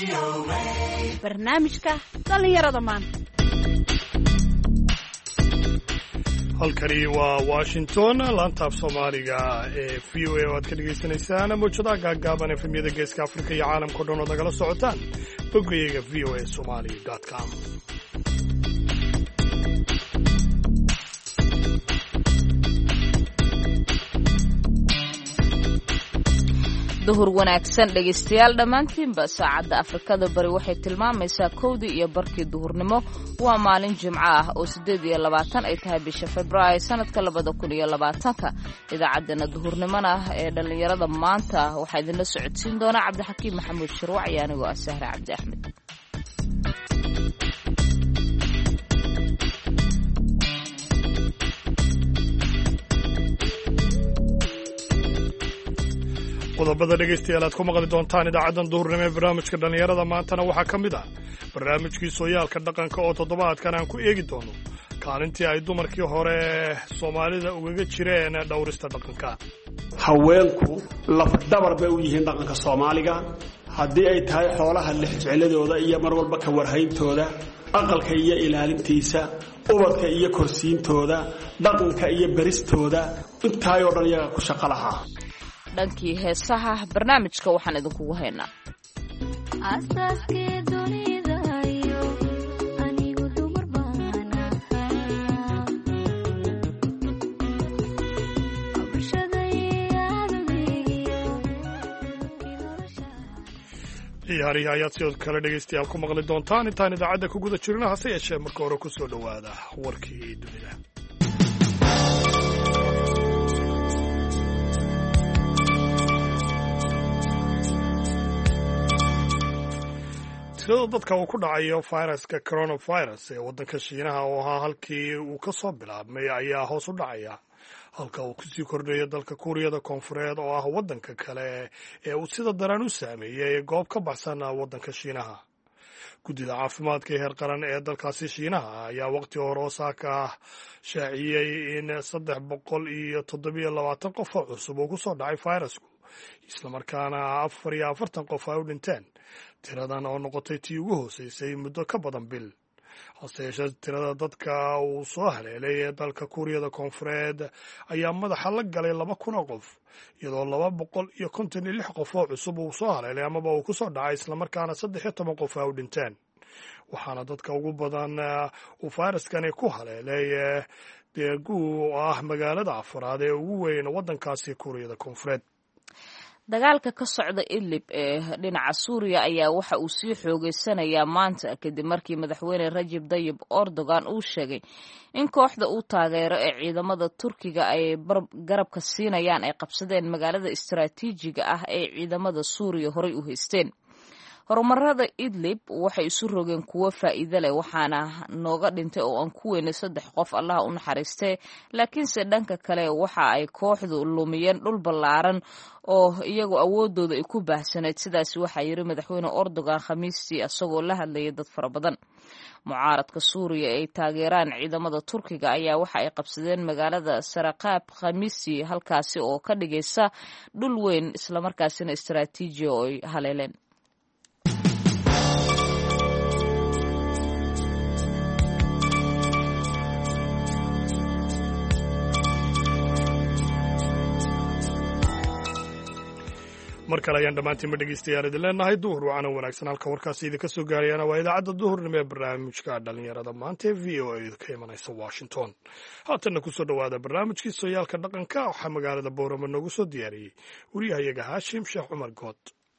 barnaamijka dhalinyarada maanta. halkani waa Washington, laantaaf Soomaaliga ee VOA oo aad ka dhageysanaysaan mowjadaha gaagaaban efemyada Geeska Afrika iyo caalamka oo dhan oo nagala socotaan boggayaga voasomali.com. duhur wanaagsan dhegaystayaal dhammaantiinba saacadda Afrikada bari waxay tilmaamaysaa 1:00 duhurnimo. waa maalin Jimco ah oo 28 ay tahay bisha Febraayo sanadka 2020. idaacaddana duhurnimona ee dhalinyarada maanta waxaa idinla socodsiin doona Cabdixakiim Maxamuud Shirwac iyo anigoo ah Sahra Cabdi Axmed. qodobada dhegaystayaal aad ku maqli doontaan idaacaddan duhurnimo ee barnaamijka dhallinyarada maantana waxaa ka mid ah barnaamijkii sooyaalka dhaqanka oo toddobaadkan aan ku eegi doono kaalintii ay dumarkii hore Soomaalida ugaga jireen dhowrista dhaqanka. haweenku lafdhabar bay u yihiin dhaqanka Soomaaliga haddii ay tahay xoolaha lixjecladooda iyo mar walba ka warhayntooda, aqalka iyo ilaalintiisa, ubadka iyo korsiintooda, dhaqanka iyo baristooda, intaayoo dhan iyaga ku shaqo lahaa. dhankii heesaha barnaamijka waxaan idinkugu haynaa asaaskii dunida iyo anigu dumar baana ciyaarihi ayaad sidoo kale dhegaystayaal ku maqli doontaan intaan idaacadda ku guda jirno, hase yeeshee marka hore ku soo dhowaada warkii dunida. tirada dadka uu ku dhacayo fayraska coronavirus ee waddanka Shiinaha oo ahaa halkii uu ka soo bilaabmay ayaa hoos u dhacaya, halka uu kusii kordhayo dalka Kuuriyada Koonfureed oo ah waddanka kale ee uu sida daran u saameeyey goob ka baxsan waddanka Shiinaha. guddida caafimaadka heer qaran ee dalkaasi Shiinaha ayaa waqti hore Osaka shaaciyey in 327 qof oo cusub uu ku soo dhacay fayrasku, isla markaana 44 qof ay u dhinteen. tiradan oo noqotay tii ugu hooseysay muddo ka badan bil. hase yeeshee tirada dadka uu soo haleelay ee dalka Kuuriyada Koonfureed ayaa madaxa la galay 2,000 oo qof, iyadoo 256 qof oo cusub uu soo haleelay amaba uu ku soo dhacay, isla markaana 13 qof ay u dhinteen. waxaana dadka ugu badan uu fayraskani ku haleelay Daegu oo ah magaalada afraad ee ugu weyn waddankaasi Kuuriyada Koonfureed. dagaalka ka socda Idlib ee dhinaca Suuriya ayaa waxa uu sii xoogeysanayaa maanta kadib markii madaxweyne Rajab Tayyip Erdogan uu sheegay in kooxda uu taageero ee ciidamada Turkiga ay garabka siinayaan ay qabsadeen magaalada istiraatiijiga ah ee ciidamada Suuriya horay u haysteen. horumarada Idlib waxay isu rogeen kuwo faa'iido leh, waxaana nooga dhintay oo aan ku weynay 3 qof, Allah u naxariistay, laakiinse dhanka kale waxa ay kooxdu lumiyeen dhul ballaaran oo iyagu awoodooda ay ku baahsaneed. sidaas waxaa yiri madaxweyne Erdogan Khamiistii asagoo la hadlayay dad fara badan. mucaaradka Suuriya ay taageeraan ciidamada Turkiga ayaa waxa ay qabsadeen magaalada Saraqab Khamiistii, halkaasi oo ka dhigaysa dhul weyn isla markaasina istiraatiiji oo ay haleeleen. mar kale ayaan dhammaantiinba dhegaystayaal idin leenahay duhur wacana wanaagsan. halka warkaasi idinka soo gaarayana waa idaacadda duhurnimo ee barnaamijka dhallinyarada maanta ee v o a ka imanaysa Washington. haatanna kusoo dhowaada barnaamijkii sooyaalka dhaqanka. waxaa magaalada Boorama noogu soo diyaariyey wariyahayaga Haashim Sheekh Cumar Good.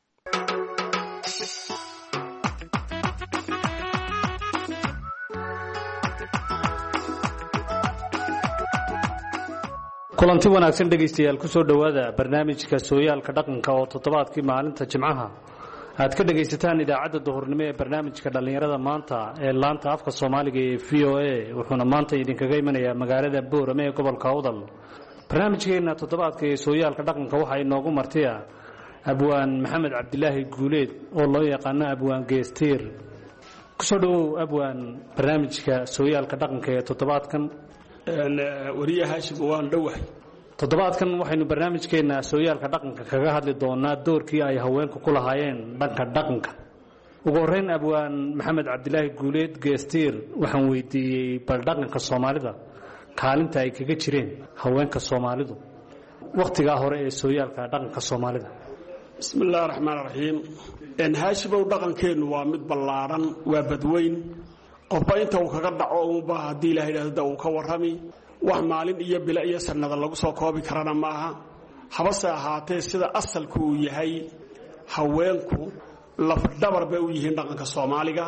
kulanti wanaagsan dhegaystayaal ku soo dhowaada barnaamijka sooyaalka dhaqanka oo toddobaadkii maalinta Jimcaha aad ka dhagaysataan idaacadda duhurnimo ee barnaamijka dhallinyarada maanta ee laanta afka Soomaaliga ee VOA. wuxuuna maanta idinkaga imanayaa magaalada Boorama ee gobolka Awdal. barnaamijkeena toddobaadka ee sooyaalka dhaqanka waxa inoogu martiya abwaan Maxamed Cabdilaahi Guuleed oo loo yaqaan abwaan Geestiir. ku soo dhawow abwaan barnaamijka sooyaalka dhaqanka ee toddobaadkan. wariye Haashim waan dhawahay. toddobaadkan waxaynu barnaamijkeena sooyaalka dhaqanka kaga hadli doonaa doorkii ay haweenku ku lahaayeen dhanka dhaqanka. ugu horeyn abwaan maxamed cabdilaahi guuleed geestiir waxaan weydiiyey bal dhaqanka soomaalida kaalinta ay kaga jireen haweenka soomaalidu wakhtigaa hore ee sooyaalka dhaqanka soomaalida. bismi illaahi raxmaan raxiim. haashibow dhaqankeennu waa mid ballaadhan, waa badweyn. qofba inta uu kaga dhaco uunba haddii ilaha yidhahda uu ka warrami. wax maalin iyo bilo iyo sannada lagu soo koobi karana maaha. habase ahaatee sida asalku uu yahay, haweenku lafdhabar bay u yihiin dhaqanka soomaaliga.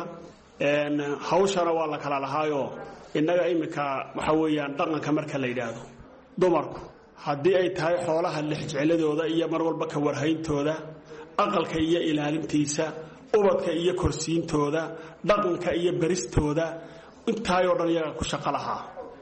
hawshana waa la kala lahaayoo innaga iminka waxa weeyaan dhaqanka marka la yidhaahdo dumarku haddii ay tahay xoolaha lexjecladooda iyo mar walba ka warhayntooda, aqalka iyo ilaalintiisa, ubadka iyo korsiintooda, dhaqanka iyo beristooda, intaayoo dhan iyaga ku shaqo lahaa.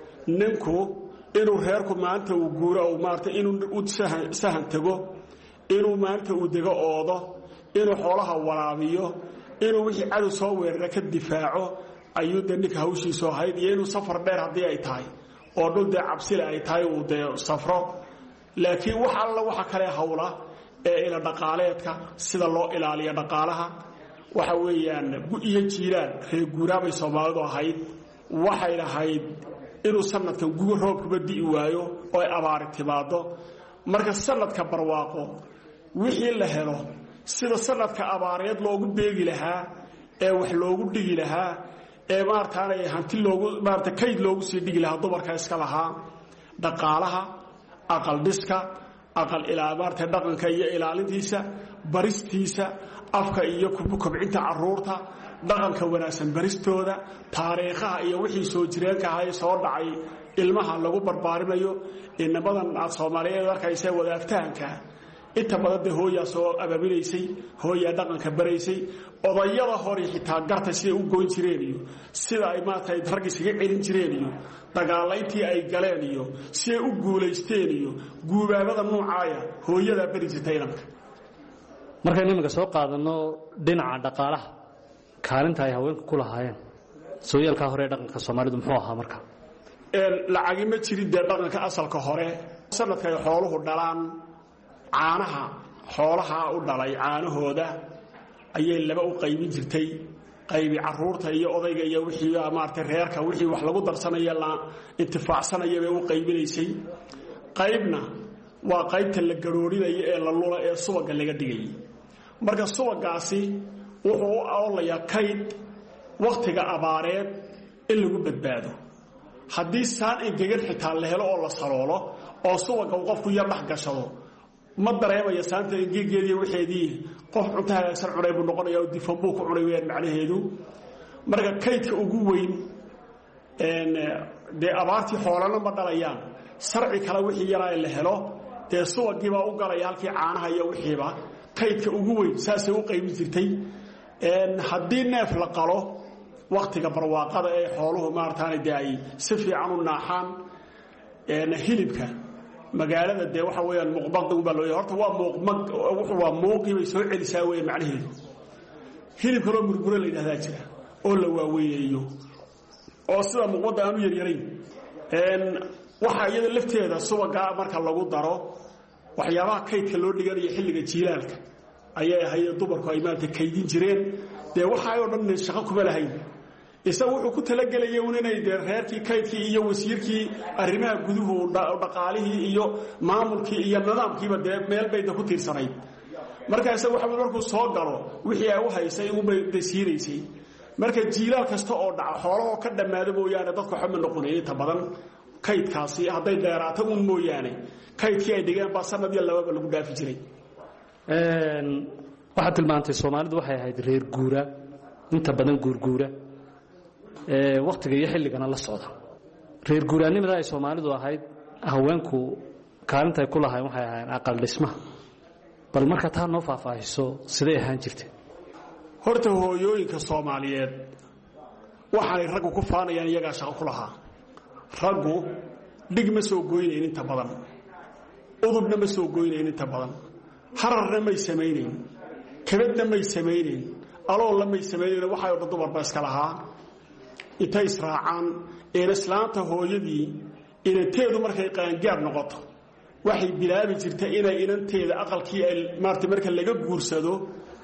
ninku inuu reerku maanta uu guuro maarata inuu u sahan tago, inuu maanta uu dego oodo, inuu xoolaha waraabiyo, inuu wixii cadow soo weerara ka difaaco ayuu dee ninka hawshiisu ahayd, iyo inuu safar dheer haddii ay tahay oo dhul dee cabsile ay tahay uu dee safro. laakiin wax alla waxa kale hawla ee ila dhaqaaleedka sida loo ilaaliyo dhaqaalaha waxa weeyaan iyo jiiraan reer guuraabay Soomaalidu ahayd. waxay lahayd inuu sanadkan guur roobkuba di'i waayo oo ay abaari timaado. marka sanadka barwaaqo wixii la helo sida sanadka abaareed loogu beegi lahaa ee wax loogu dhigi lahaa ee maartaanay hanti loogu maarta kayd loogu sii dhigi lahaa dumarka iska lahaa. dhaqaalaha, aqal dhiska, aqal ilaalinta dhaqanka iyo ilaalintiisa, baristiisa, afka iyo kobcinta caruurta, dhaqanka wanaagsan baristooda, taariikhaha iyo wixii soo jireenka ahaa soo dhacay ilmaha lagu barbaarinayo. innabadan Soomaaliyeed arkaysa wadaagtaanka inta badan de hooyaa soo abaabilaysay, hooyaa dhaqanka baraysay. odayada hore xitaa garta sida u goyn jireen iyo sida ay maatay rag isaga celin jireen iyo dagaalayntii ay galeen iyo sida u guuleysteen iyo guubaabada noocaaya hooyada bari jirtay dhanka. markaan iminka soo qaadano dhinaca dhaqaalaha kaalinta ay haweenku ku lahaayeen sooyaalka hore dhaqanka Soomaalidu muxuu ahaa marka? lacag ma jirin dee dhaqanka asalka hore. sanadka ay xooluhu dhalaan caanaha xoolaha u dhalay caanahooda ayay laba u qaybin jirtay. qaybi caruurta iyo odayga iyo wixii maartay reerka wixii wax lagu darsanaya la intifaacsanayo bay u qaybinaysay. qaybna waa qaybta la garoorinayo ee la lula ee subaga laga dhigay. marka subagaasi wuxuu u awlayaa kayd waqtiga abaareed in lagu badbaado. haddii saan engegan xitaa la helo oo la saloolo oo subaga uu qofku yar dhex gashado ma dareemaya saanta engegeediiyo waxeedii qof cunto hagaagsan cunay buu noqonayaa oo difan buu ku cunay weyaan macnaheedu. marka kaydka ugu weyn dee abaartii xoolana ma dhalayaan, sarci kale wixii yaraa la helo dee subagiibaa u galaya halkii caanaha iyo wixiiba. kaydka ugu weyn saasay u qaybin jirtay. haddii neef la qalo waqtiga barwaaqada ee xooluhu maartaanay dee ay si fiican u naaxaan, hilibka magaalada dee waxa weeyaan muuqmaqda baa loo horta waa muuqmaq wuxuu waa muuqi bay soo celisaa weey macnaheedu. hilibka loo murmuro la yiraahdaa jira oo la waaweeyo oo sida muuqmada aanu yaryarayn. waxa iyada lafteeda subaga marka lagu daro waxyaabaha kaydka loo dhiganayo xilliga jiilaalka ayay ahayd dumarku ay maanta kaydin jireen. dee waxa ay oo dhan shaqo kuma lahayn. isagu wuxuu ku talagelayay inay reerkii kaydkii iyo wasiirkii arrimaha guduhu dhaqaalihii iyo maamulkii iyo nidaamkiiba dee meel bay ku tiirsanayd. marka isagu waxa markuu soo galo wixii ay u haysay uu bay dasiiraysay. marka jiilaal kasta oo dhaca xoolaha ka dhamaado mooyaane dadku xuma noqonayay inta badan kaydkaasi hadday dheeraato un mooyaane kaydkii ay dhigeen baa sanad iyo lababa lagu dhaafi jiray. waxaad tilmaantay Soomaalidu waxay ahayd reer guura inta badan guurguura waqtiga iyo xilligana la socda. reer guuraanimada ay Soomaalidu ahayd haweenku kaalinta ay ku lahaayeen waxay ahaayeen aqal dhismaha. bal marka taa noo faahfaahiso sidee ahaan jirtay? horta hooyooyinka Soomaaliyeed waxay raggu ku faanayaan iyaga shaqo ku lahaa. raggu dhig ma soo gooyeen inta badan, udubna ma soo gooyeen inta badan, hararna may sameeyeen, kabadna may sameeyeen, aloolna may sameeyeen. waxay oo dumar ba iska lahaa. intay israacaan ee islaanta hooyadii inanteedu markay qaangaar noqoto waxay bilaabi jirtay inay inanteeda aqalkii ay maartay marka laga guursado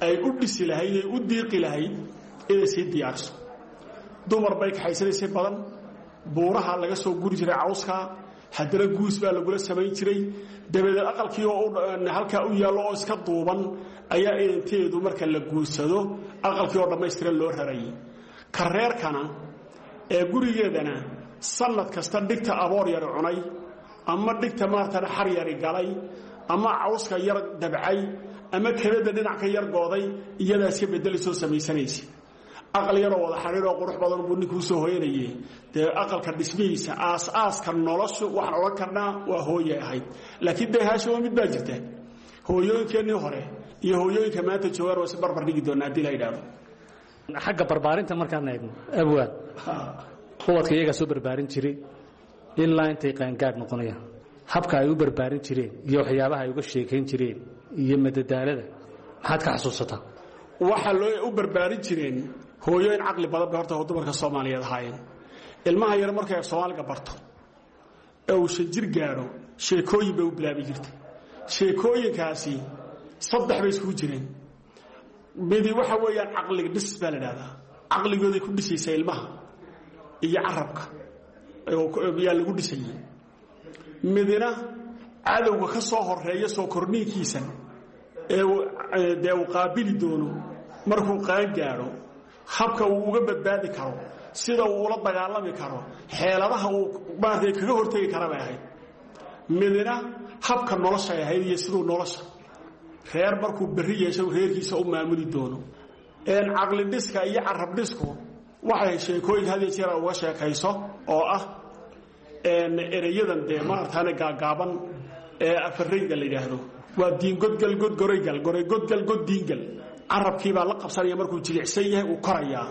ay u dhisi lahayd ay u diiqi lahayd inay sii diyaariso dumar bay kaxaysanaysay badan buuraha laga soo guri jiray cawska haddana guus baa lagula samayn jiray dabadeed aqalkii oo halkaa u yaallo oo iska duuban ayaa inanteedu marka la guursado aqalkii oo dhammaystiran loo rarayay kareerkana ee gurigeedana sanad kasta dhigta aboor yari cunay ama dhigta maartana xar yari galay ama cawska yar dabcay ama kabada dhinac ka yar gooday iyadaa iska bedelisoo samaysanaysa aqal yaroo wada xariir oo qurux badan buu ninkuu soo hooyanayay dee aqalka dhismihiisa aas-aaska noloshu waxaan odhan karnaa waa hooye ahayd laakiin dee haashimo mid baa jirta hooyooyinkeennii hore iyo hooyooyinka maanta joogaan waa si barbar dhigi doonaa haddii la yidhaahdo xagga barbaarinta markaan eegno abwaad ubadka iyagaa soo barbaarin jiray ilaa intay qaangaadh noqonayaan habka ay u barbaarin jireen iyo waxyaabaha ay uga sheekayn jireen iyo madadaalada maxaad ka xasuusataa waxaa loo u barbaarin jireen hooyooyin caqli badan bay horta dumarka Soomaaliyeed ahaayeen ilmaha yar markay Soomaaliga barto ee uu shajir gaaro sheekooyin bay u bilaabi jirtay sheekooyinkaasi saddex bay isku jireen midi waxa weeyaan caqliga dhis baa la yiraahdaa caqligooda ku dhisaysa ilmaha iyo carabka yaa lagu dhisayay midina cadowga ka soo horeeya soo korniinkiisa ee uu qaabili doono markuu qaan gaaro habka uu uga badbaadi karo sida uu ula dagaalami karo xeeladaha uu baartay kaga hortagi kara bay ahayd midina habka nolosha ay ahayd iyo sidoo nolosha reer markuu berri yeesho reerkiisa u maamuli doono caqli dhiska iyo carab dhisku waxay sheekooyin had iyo jeer uga sheekayso oo ah erayadan dee maartaana gaagaaban ee afarayda la yidhaahdo waa diin godgal god goraygal goray godgal god diingal carabkii baa la qabsanaya markuu jilicsan yahay uu korayaa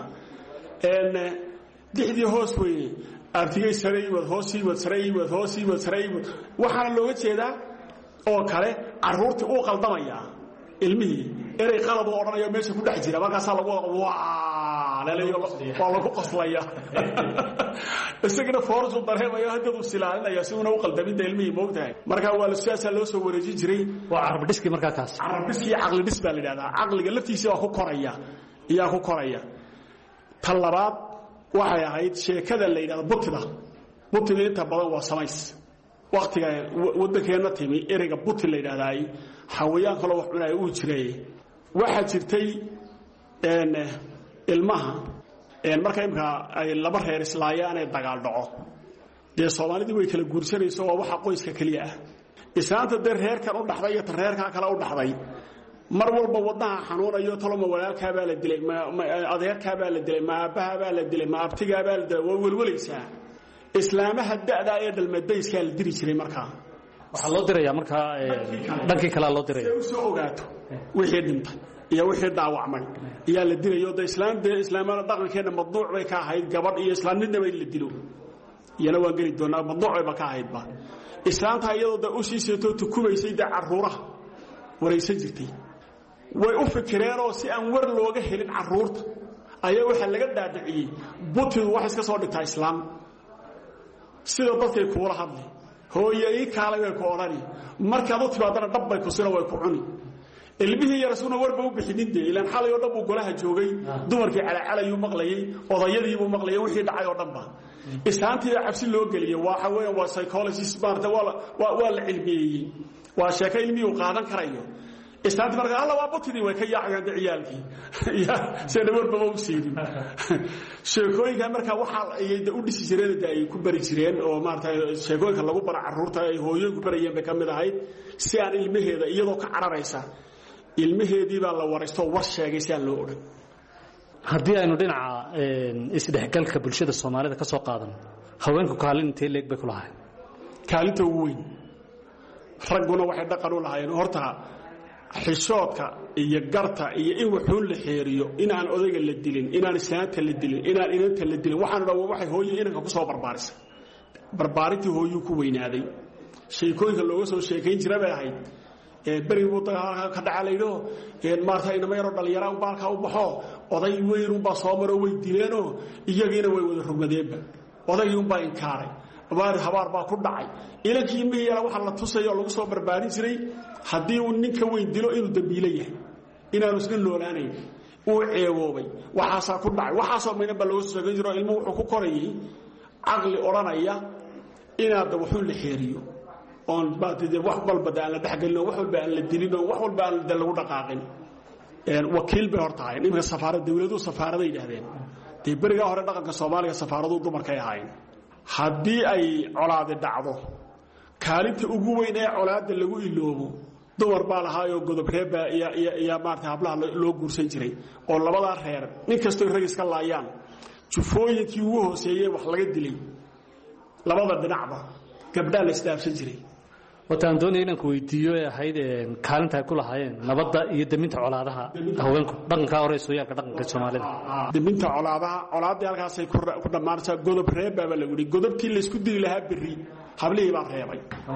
dixdii hoos weeye artigay sareeyad hoosii wad sareeyad hoosii wad sareeyad waxaana looga jeedaa oo kale caruurtii uu qaldamaya ilmihii eray qalad oo odhanayo meesha ku dhex jira markaasaa lagu waa lagu qoslaya isagana foorsu dareemayo haddii uu silaalinaya si uu qaldaminta ilmihii moogtahay markaa waa siyaasa loo soo wareejin jiray waa carab dhiski markaa kaas carab dhiski caqli dhis baa la yiraahdaa caqliga laftiisa waa ku koraya iyaa ku koraya talabaad waxay ahayd sheekada la yiraahdo butida inta badan waa samays waqtiga wadankeena timi ereyga buti la yiraahday xawayaan kale wax cunay uu jiray waxa jirtay ilmaha marka imka ay laba reer islaayaan ay dagaal dhaco de Soomaalidu way kala guursanayso waa waxa qoyska kaliya ah islaanta de reerkan u dhaxday iyo reerka kale u dhaxday mar walba wadaha xanuunayo taloma walaalka baa la dilay ma adeerka baa la dilay ma aabaha baa la dilay ma abtiga baa la dilay walwalaysaa islaamaha da'da ay dalmadayska la diri jiray markaa waxa loo dirayaa markaa dhankii kala loo diray soo ogaato wixii dhintay iyo wixii dhaawacmay ayaa la dirayo islaamada dhaqankeena madnuuc bay ka ahayd gabadh iyo islaamnimada la dilo iyana waan gari doonaa madnuuc bay ka ahayd ba islaamta iyadoo u shiisato tukumaysay caruuraha waraysan jirtay way u fikireen oo si aan war looga helin caruurta ayaa waxa laga dhaadhiciyay butidu wax iska soo dhigtaa islaam sida dadkay kuula hadlay hooyay kaalay way ku orani markaad u timaadana dhabbay ku sina way ku cuni ilmihii yarasuuna warba u bixinin ilaan xalay oo dhan uu golaha joogay dumarkii calaacalayuu maqlayay odayadii buu maqlayay wixii dhacay oo dhanba islaantii cabsi loo geliyay waxa weeyaan waa psychologist baarta waa la cilmiyeeyay waa sheeko ilmihi uu qaadan karayo islaantii markaa alla waa butidii way ka yaacayaan ciyaalkii sida warba u siidin sheekooyinka markaa waxa ay u dhisi jireen ay ku bari jireen oo maartay sheekooyinka lagu bara caruurta ay hooyooyinku barayeen bay kamid ahayd si aan ilmaheeda iyadoo ka cararaysa ilmaheedii baa la waraysto war sheegay si aan loo oran haddii aynu dhinaca isdhexgalka bulshada Soomaalida ka soo qaadan haweenku kaalin intee leeg bay ku lahaayeen kaalinta ugu weyn raguna waxay dhaqan u lahaayeen horta xishoodka iyo garta iyo in wuxuu la xeeriyo inaan odayga la dilin inaan islaanta la dilin inaan inanta la dilin waxaan dhaw waxay hooyo inanka ku soo barbaarisay barbaarintii hooyo ku weynaaday sheekooyinka looga soo sheekayn jiray bay ahayd bari uu ka dhacalaydo maartay inama yaro dhalinyaro baalka u baxo oday weyn baa soo maro way dileeno iyagiina way wada rugmadeenba odaygu baa inkaaray habaar baa ku dhacay ilankii miyay waxa la tusayo lagu soo barbaarin jiray hadii uu ninka weyn dilo inuu dambiile yahay inaanu isla noolaanayn uu ceeboobay waxaasaa ku dhacay waxaasoo mayna ba loo sheegan jiro ilmuhu wuxuu ku korayay caqli odhanaya inaad wuxuu la xeeriyo oon baadide wax walba aan la dhexgelin wax walba aan la dilin wax walba aan lagu dhaqaaqin wakiil bay hortahay nimanka safaarada dawladdu safaarada yiraahdeen dee bariga hore dhaqanka Soomaaliga safaaradu dumarka ay ahayn haddii ay colaade dhacdo kaalinta ugu weyn ee colaada lagu iloobo dumar baa lahaayo godob reeba iyo maarta hablaha loo guursan jiray oo labada reer nin kastoo rag iska laayaan jufooyinkii ugu hooseeyay wax laga dilay labada dhinacba gabdhaha la istaafsan jiray wataan doonayay inaan ku weydiiyo ee ahayd kaalinta ay ku lahaayeen nabadda iyo daminta colaadaha haweenku dhaqanka hore sooyaalka dhaqanka Soomaalida daminta colaadaha halkaas ay ku dhamaanaysaa godob reeba baa lagu yiri godobkii la isku dili lahaa biri hablihii baa reebay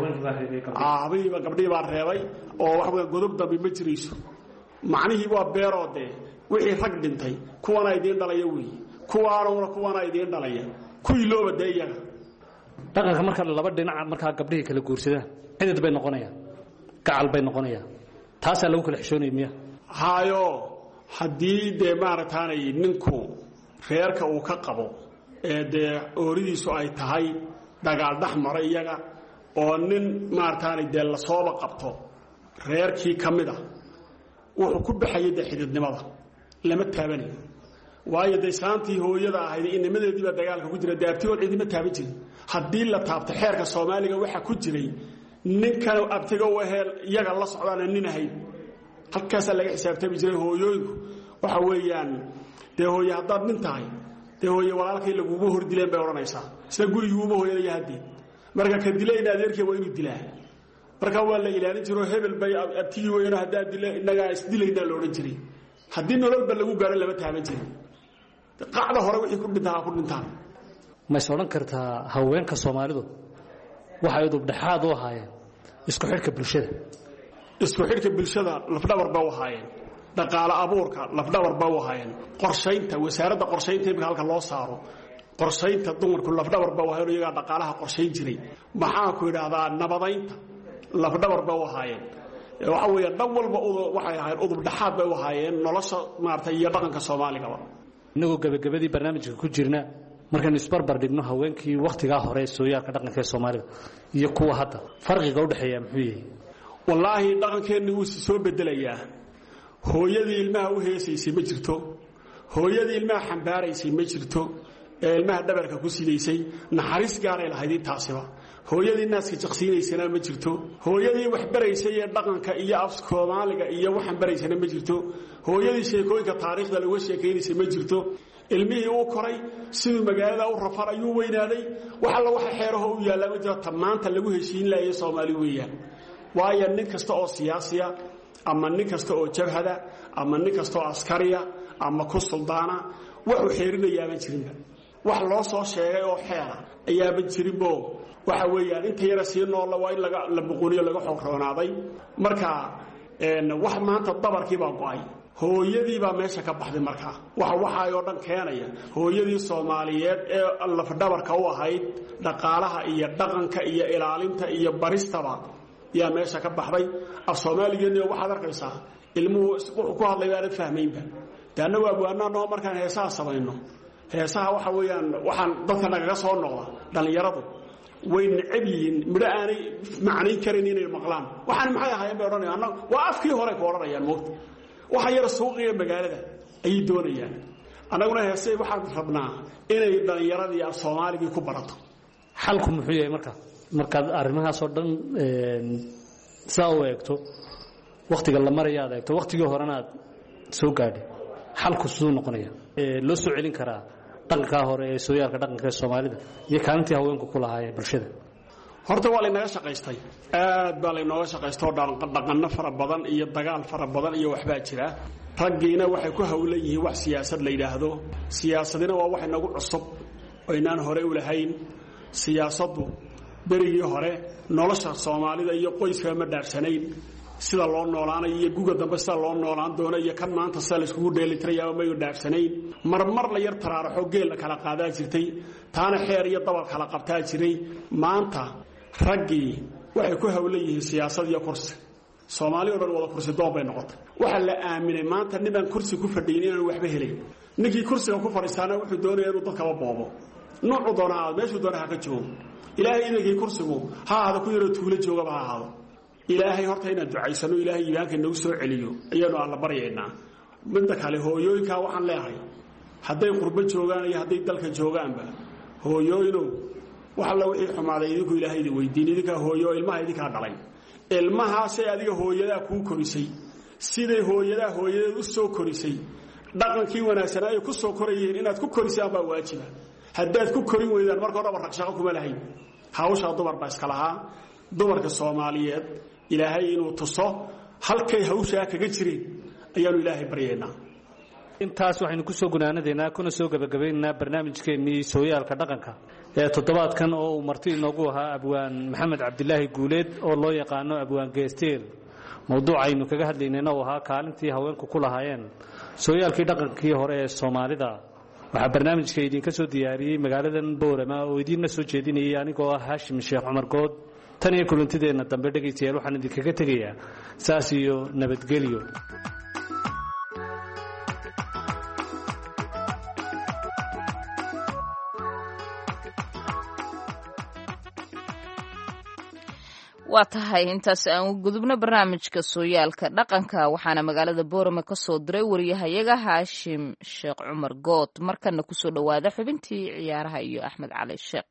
hablihii gabdhihii baa reebay oo wax weyn godob dambi ma jirayso macnihii waa beeroode wixii rag dhintay kuwana ay idin dhalaya weey kuwana ay idin dhalaya kuwii loo badeeyaga dhaqanka marka laba dhinac marka gabdhihii kala guursadaan cidid bay noqonayaan gacal bay noqonayaan taas lagu kala xishoonay miya haayo hadii de maarataanay ninku reerka uu ka qabo ee de ooridiisu ay tahay dagaal dhaxmar iyaga oo nin maarataanay de la soo qabto reerkii kamida wuxuu ku baxay xididnimada lama taabanay waayo de saantii hooyada ahayd innimadeediiba dagaalka ku jira daabtii oo cidima taaban jirin haddii la taabto xeerka Soomaaliga waxa ku jiray ninkan abtiga wehel iyaga la socdaan nin ahayd halkaas laga xisaabtami jiray hooyooyinku waxa weeyaan de hooyo haddaad nin tahay de hooyo walaalkay lagugu hor dileen bay oranaysaa sida guriguuma hooyada yahay marka ka dilayna adeerkii waa inuu dilaa marka waa la ilaalin jiro hebel bay abtigi weeyna hadaa dilay inaga isdilayna loo oran jiray haddii nololba lagu gaaro lama taaban jirin qaacda hore wixii ku dhintaan ma sooran kartaa haweenka Soomaalidu waxay u dhaxaad u ahaayeen isku xidhka bulshada lafdhabar baa u ahaayeen dhaqaale abuurka lafdhabar baa u ahaayeen qorshaynta wasaaradda qorshaynta imika halka loo saaro qorshaynta dumarku lafdhabar baa u ahaayeen iyaga dhaqaalaha qorshayn jiray maxaa ku yiraahdaa nabadaynta lafdhabar baa u ahaayeen waxa weeye dhan walba waxay ahaayeen udub dhaxaad bay u ahaayeen nolosha maartay iyo dhaqanka Soomaaliga inagoo gabagabadii barnaamijka ku jirna markaan isbarbar dhigno haweenkii waqtiga hore sooyaalka dhaqanka Soomaalida iyo kuwa hadda farqiga u dhaxeeya muxuu yahay wallahi dhaqankeenu wuu soo bedelayaa hooyadii ilmaha u heesaysay ma jirto hooyadii ilmaha xambaaraysay ma jirto ilmaha dhabarka ku sidaysay naxariis gaar ay lahayd taasiba hooyadii naaska jaqsiinaysana ma jirto hooyadii wax baraysay ee dhaqanka iyo af Soomaaliga iyo waxan baraysana ma jirto hooyadii sheekooyinka taariikhda lagu sheekeynayay ma jirto ilmihii uu koray sidoo magaalada u rafar ayuu weynaaday waxa la waxa xeeraha u yaala ma jiro tamaanta lagu heshiin laayay Soomaali weeyaan waayo nin kasta oo siyaasiya ama nin kasta oo jabhada ama nin kasta oo askariya ama ku suldaana wuxuu xeerinayaa ma jirin wax loo soo sheegay oo xeera ayaa ba jirinbo waxa weeyaan inta yara si nool waa in la buquriyo laga xoqroonaaday marka wax maanta dabarkii baa go'ay hooyadii baa meesha ka baxday marka waxa ay oo dhan keenaya hooyadii Soomaaliyeed ee lafdhabarka u ahayd dhaqaalaha iyo dhaqanka iyo ilaalinta iyo baristaba yaa meesha ka baxday af Soomaaligeena waxa arkaysaa ilmuhu wuxuu ku hadlay aan fahmaynba taana waa buunaano markaan heesaha sameeyno heesaha waxa weeyaan waxaan dadka naga soo noqda dhalinyaradu way necab yihiin midho aanay macnayn karin inay maqlaan waxaan maxay ahaayeen bay oranayaan waa afkii hore ku oranayaan moogta waxa yar suuqiga magaalada ay doonayaan anaguna heesay waxaan rabnaa inay dhalinyaradii Soomaaliga ku barato xalku muxuu yahay marka arrimahaas oo dhan soo eegto waqtiga la maraya eegto waqtigii horena soo gaadhay xalku soo noqonaya loo soo celin karaa dhaqanka hore ee sooyaalka dhaqanka Soomaalida iyo kaalintii haweenku ku lahaayeen bulshada horta waa inaga shaqaystay aad baa inooga shaqaystay dhaqanno fara badan iyo dagaal fara badan iyo waxba jira raggiina waxay ku hawlan yihiin wax siyaasad la yiraahdo siyaasadina waa wax inagu cusub oo inaan hore u lahayn siyaasadu berigii hore nolosha Soomaalida iyo qoyska ma dhaarsanayn sida loo noolaanayo iyo guga dambe sida loo noolaan doono iyo kan maanta sal isku dheelitirayaa ma uu dhaarsanayn marmar la yar taraaraxo geel la kala qaadaa jirtay taana xeer iyo dabar kala qabtaa jiray maanta raggii waxay ku hawlan yihiin siyaasad iyo kursi soomaali oo dhan wada kursi doon bay noqotay waxa la aaminay maanta niman kursi ku fadhiyin inaan waxba helay ninkii kursiga ku fadhiistaana wuxuu doonayaa inuu dadkaba boobo noocu doonaa meeshuu doona ha ka joogo ilaahay idinkii kursigu ha ahaado ku yaroo tuulo joogaba ha ahaado ilaahay horta inaan ducaysano ilaahay iimaanka nagu soo celiyo ayaanu alla baryaynaa midda kale hooyooyinkaa waxaan leeyahay hadday qurbo joogaan iyo hadday dalka joogaanba hooyooyinow wax alla wixii xumaaday idinku ilaahay idin weydiin idinkaa hooyo ilmaha idinkaa dhalay ilmahaasay adiga hooyadaa kuu korisay siday hooyadaa hooyadeed u soo korisay dhaqankii wanaagsanaa ay ku soo korayeen inaad ku korisaan baa waajiba haddaad ku korin weydaan marka horeba raqshaqo kuma lahayn hawshaa dumar baa iska lahaa dumarka soomaaliyeed ilaahay inuu tuso halkay hawshaa kaga jireen ayaanu ilaahay baryaynaa intaas waxaynu ku soo gunaanadaynaa kuna soo gabagabaynaynaa barnaamijkeennii sooyaalka dhaqanka ee toddobaadkan oo uu marti inoogu ahaa abwaan maxamed cabdilaahi guuleed oo loo yaqaano abwaan geesteel mawduucaynu kaga hadlaynayna uu ahaa kaalintii haweenku ku lahaayeen sooyaalkii dhaqankii hore ee soomaalida waxaa barnaamijka idinka soo diyaariyey magaaladan boorama oo idiinna soo jeedinayay anigoo ah haashim sheekh cumar good tan iyo kulantideenna dambe dhegaystayaal waxaan idinkaga tegayaa saas iyo nabadgelyo waa tahay intaas aan u gudubno barnaamijka sooyaalka dhaqanka waxaana magaalada boorame ka soo diray wariyahayaga haashim sheekh cumar good markana kusoo dhowaada xubintii ciyaaraha iyo axmed cali sheekh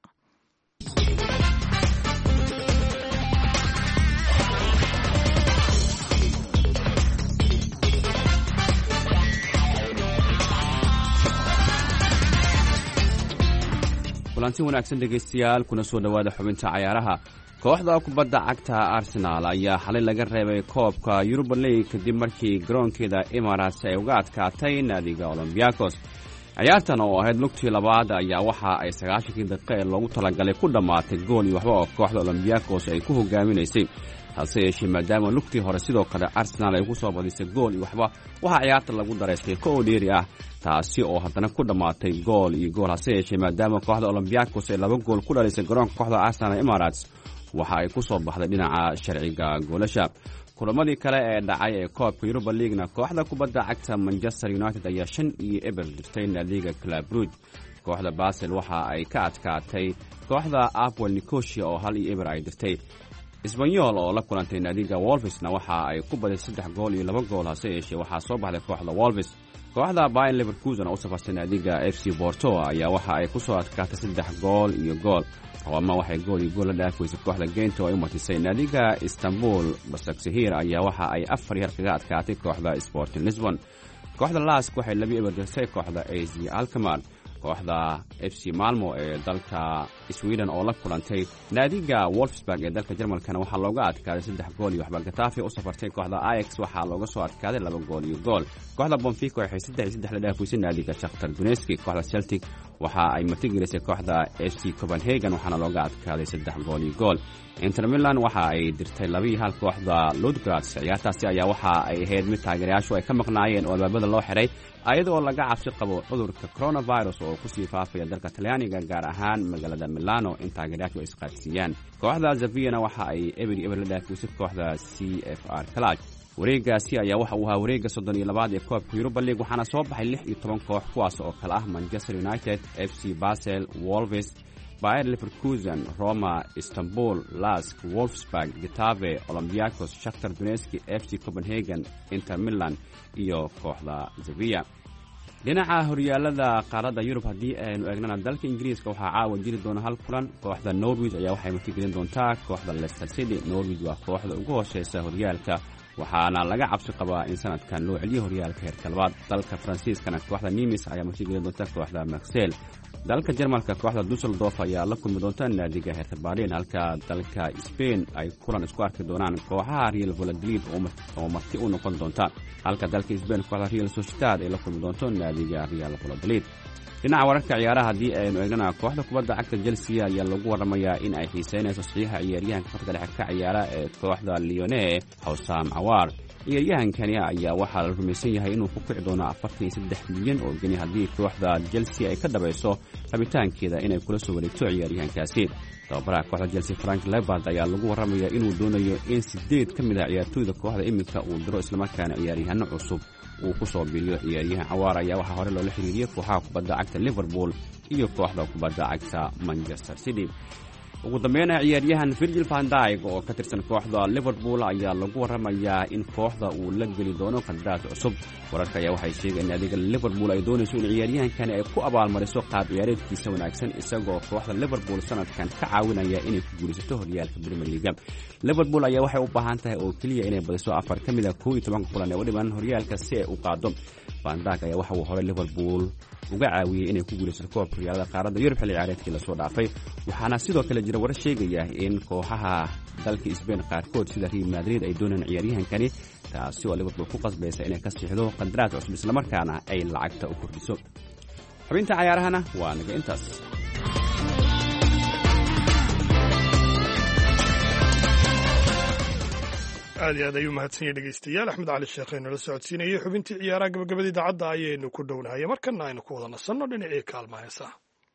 kulanti wanaagsan dhegaystayaal kuna soo dhowaada xubinta cayaaraha kooxda kubadda cagta Arsenal ayaa xalay laga reebay koobka Europa League kadib markii garoonkeeda Emirates ay uga adkaatay naadiga Olympiacos. ciyaartan oo ahayd lugtii labaad ayaa waxa ay 90 daqiiqo ee loogu talagalay ku dhamaatay gool iyo waxba oo kooxda Olympiacos ay ku hogaaminaysay. hase yeeshee maadaama lugtii hore sidoo kale Arsenal ay ku soo badisay gool iyo waxba waxa ciyaarta lagu dareystay koob dheeri ah taasi oo haddana ku dhamaatay gool iyo gool. hase yeeshee maadaama kooxda Olympiacos ay 2 gool ku dhalisay garoonka kooxda Arsenal Emirates waxa ay ku soo baxday dhinaca sharciga goolasha. kulamadii kale ee dhacay ee koobka Europa League-na kooxda kubadda cagta Manchester United ayaa 5-0 dirtay naadiga Club Brugge. kooxda Basel waxa ay ka adkaatay kooxda Apple Nicosia oo 1-0 ay dirtay. Espanyol oo la kulantay naadiga Wolves-na waxa ay ku badisay 3 gool iyo 2 gool. hase yeeshee waxaa soo baxday kooxda Wolves. kooxda Bayer Leverkusen oo u safartay naadiga FC Porto ayaa waxa ay ku soo adkaatay 3 gool iyo gool. Roma waxay gool iyo gool la dhaafaysay kooxda Gent oo ay matisay naadiga Istanbul. Basaksehir ayaa waxa ay 4-0 kaga adkaatay kooxda Sporting Lisbon. kooxda Lask waxay 2-0 dirtay kooxda AZ Alkmaar. kooxda FC Malmo ee dalka Sweden oo la kulantay naadiga Wolfsburg ee dalka Jarmalkana waxaa looga adkaaday 3 gool iyo waxba. Getafe u safartay kooxda Ajax waxaa looga soo adkaaday 2 gool iyo gool. kooxda Benfica waxay 3-3 la dhaafaysay naadiga Shakhtar Donetsk. kooxda Celtic waxa ay martigelisay kooxda FC Copenhagen waxaana looga adkaaday 3 gool iyo gool. Inter Milan waxa ay dirtay 2-1 kooxda Ludogorets. ciyaartaasi ayaa waxa ay ahayd mid taageerayaashu ay ka maqnaayeen oo albaabada loo xiray ayadoo laga cabsi qabo cudurka coronavirus oo ku sii faafaya dalka Talyaaniga gaar ahaan magaalada Milano in taageerayaashu ay isqaadsiiyaan. kooxda Xaviana waxa ay eber la dhaafaysay kooxda CFR Cluj. wareegaasi ayaa waxa uu ahaa wareega 32 ee koobka Europa League waxaana soo baxay 16 koox kuwaas oo kala ah Manchester United, FC Basel, Wolves, Bayer Leverkusen, Roma, Istanbul, Lask, Wolfsburg, Getafe, Olympiacos, Shakhtar Donetsk, FC Copenhagen, Inter Milan iyo kooxda Xaviya. dhinaca horyaalada qaaradda Yurub haddii aynu eegnana dalka Ingiriiska waxaa caawa jiri doona hal kulan. kooxda Norwich ayaa waxay martigelin doontaa kooxda Leicester City. Norwich waa kooxda ugu hooseysa horyaalka waxaana laga cabsi qabaa in sanadkan loo celiyo horyaalka heerka labaad. dalka Faransiiskana kooxda Nimes ayaa martigelin doonta kooxda Marseille. dalka Jarmalka kooxda Düsseldorf ayaa la kulmi doonta naadiga Hertha Berlin halka dalka Spain ay kulan isku arki doonaan kooxaha Real Valladolid oo marti u noqon doonta halka dalka Spain kooxda Real Sociedad ay la kulmi doonto naadiga Real Valladolid. dhinaca wararka ciyaaraha haddii aynu eegnana kooxda kubadda cagta Chelsea ayaa lagu waramayaa in ay xiiseynayso saxiixa ciyaaryahanka khadka dhexe ka ciyaara ee kooxda Lyon Houssam Aouar. ciyaaryahankani ayaa waxaa la rumaysan yahay inuu ku kici doono 43 milyan oo geni haddii kooxda Chelsea ay ka dhabayso rabitaankeeda inay kula soo wareegto ciyaaryahankaasi. tababaraha kooxda Chelsea Frank Lampard ayaa lagu warramaya inuu doonayo in 8 ka mid ah ciyaartooyda kooxda iminka uu diro islamarkaana ciyaaryahanno cusub uu ku soo biiriyo. ciyaaryahan Aouar ayaa waxaa hore loola xiriiriyay kooxaha kubadda cagta Liverpool iyo kooxda kubadda cagta Manchester City. ugu dambeynna ciyaaryahan Virgil van Dijk oo ka tirsan kooxda Liverpool ayaa lagu warramayaa in kooxda uu la geli doono qandaraas cusub. wararka ayaa waxay sheegeen in adiga Liverpool ay doonayso in ciyaaryahankani ay ku abaalmariso qaab ciyaareedkiisa wanaagsan isagoo kooxda Liverpool sanadkan ka caawinaya inay ku guulaysato horyaalka Premier League. Liverpool ayaa waxay u baahan tahay oo kaliya inay badiso 4 ka mid ah 12 kulan ee u dhiman horyaalka si ay u qaado. Van Dijk ayaa waxa uu hore Liverpool uga caawiyay inay ku guulaysato koobka horyaalada qaaradda Yurub xilli ciyaareedkii la soo dhaafay. waxaana sidoo kale jira warar sheegaya in kooxaha dalka Spain qaarkood sida Real Madrid ay doonayaan ciyaaryahankani, taasi oo Liverpool ku qasbaysa inay ka siixdo qandaraas cusub isla markaana ay lacagta u kordhiso. xubinta ciyaarahana waa naga intaas. aad iyo aad ayuu mahadsan yahay dhegeystayaal axmed cali sheekh ee nala socodsiinayay xubintii ciyaaraha gabagabada idaacadda ayaynu ku dhownahay markana aynu ku wada nasanno dhinacii kaalma heesaha.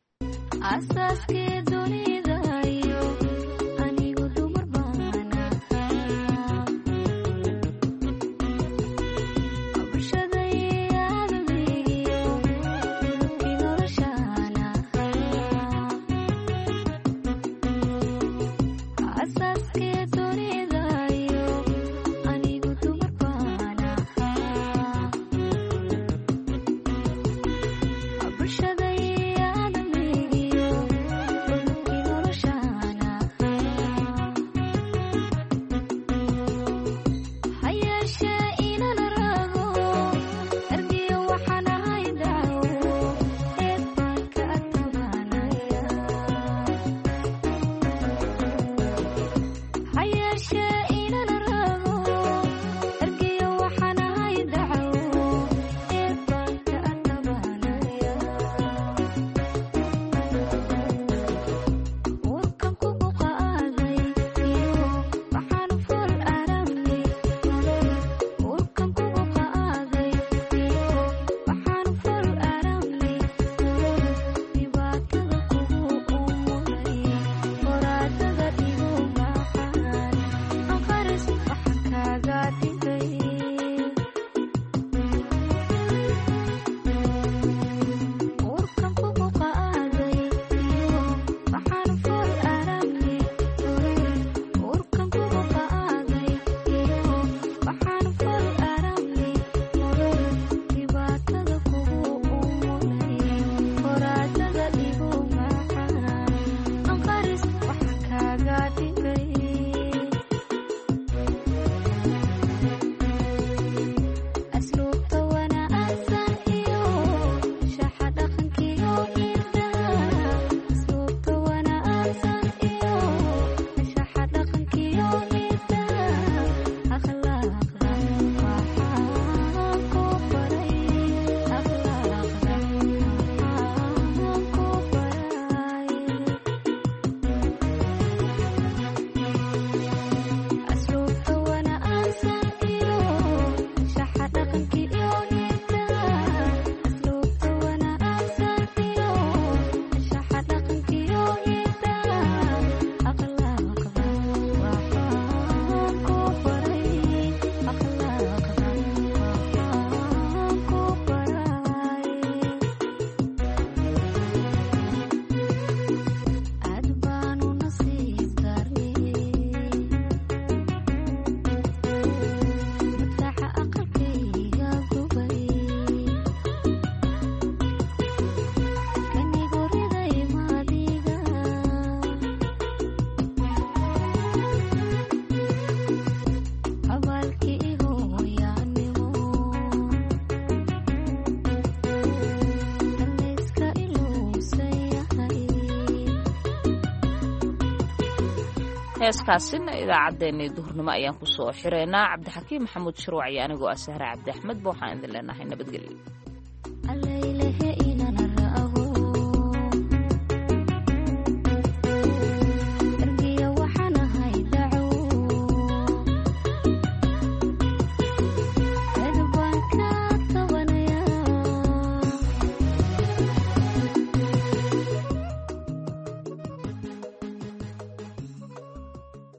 heeskaasina idaacaddeenii duhurnimo ayaan ku soo xireynaa. cabdixakiim maxamuud shirwac iyo anigoo ah sahre cabdi axmed ba waxaan idin leenahay nabadgelyo.